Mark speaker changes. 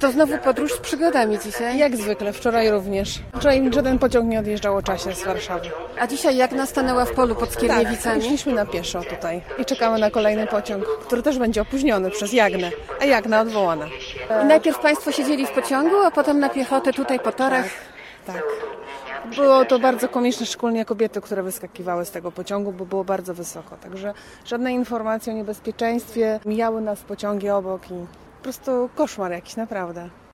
Speaker 1: To znowu podróż z przygodami dzisiaj.
Speaker 2: Jak zwykle, wczoraj również. Wczoraj żaden pociąg nie odjeżdżał o czasie z Warszawy.
Speaker 1: A dzisiaj Jagna stanęła w polu pod Skierniewicami?
Speaker 2: Tak, szliśmy na pieszo tutaj i czekamy na kolejny pociąg, który też będzie opóźniony przez Jagnę, a Jagna odwołana.
Speaker 1: I najpierw Państwo siedzieli w pociągu, a potem na piechotę tutaj po torach?
Speaker 2: Tak. Było to bardzo komiczne, szczególnie kobiety, które wyskakiwały z tego pociągu, bo było bardzo wysoko. Także żadne informacje o niebezpieczeństwie, mijały nas pociągi obok i po prostu koszmar jakiś, naprawdę.